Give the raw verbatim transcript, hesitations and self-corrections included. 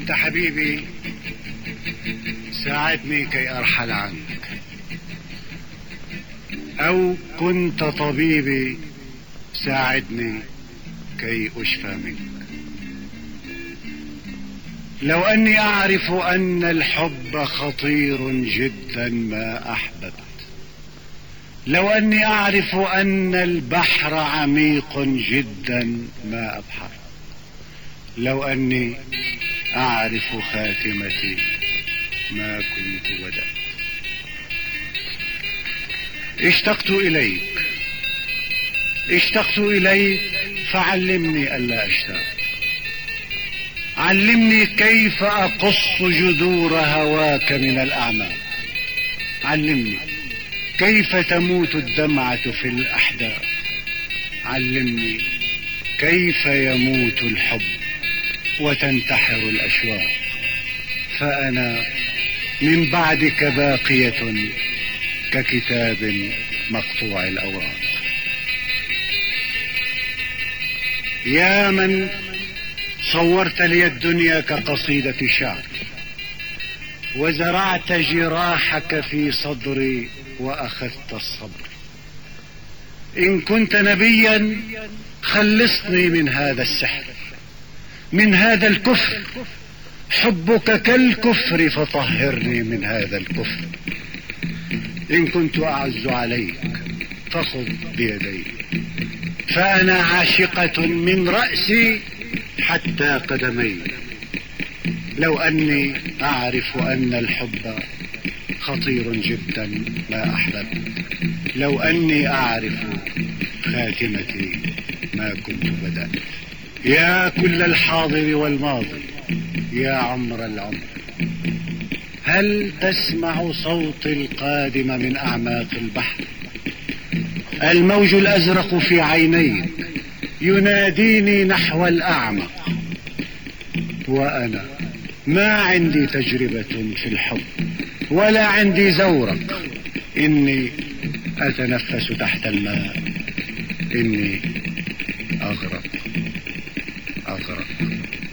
كنت حبيبي ساعدني كي أرحل عنك، أو كنت طبيبي ساعدني كي أشفى منك. لو أني أعرف أن الحب خطير جدا ما أحببت، لو أني أعرف أن البحر عميق جدا ما أبحر، لو أني أعرف خاتمتي ما كنت بدأت. اشتقت إليك اشتقت إليك فعلمني ألا أشتاق، علمني كيف أقص جذور هواك من الأعماق، علمني كيف تموت الدمعة في الأحداث، علمني كيف يموت الحب وتنتحر الأشواق، فأنا من بعدك باقية ككتاب مقطوع الأوراق. يا من صورت لي الدنيا كقصيدة شعر، وزرعت جراحك في صدري وأخذت الصبر. إن كنت نبيا خلصني من هذا السحر، من هذا الكفر، حبك كالكفر فطهرني من هذا الكفر. إن كنت أعز عليك فخذ بيدي، فأنا عاشقة من رأسي حتى قدمي. لو أني أعرف أن الحب خطير جدا ما أحببت، لو أني أعرف خاتمتي ما كنت بدأت. يا كل الحاضر والماضي، يا عمر العمر، هل تسمع صوت القادم من أعماق البحر؟ الموج الأزرق في عينيك يناديني نحو الأعمق، وأنا ما عندي تجربة في الحب ولا عندي زورق. إني أتنفس تحت الماء، إني أغرق أغرق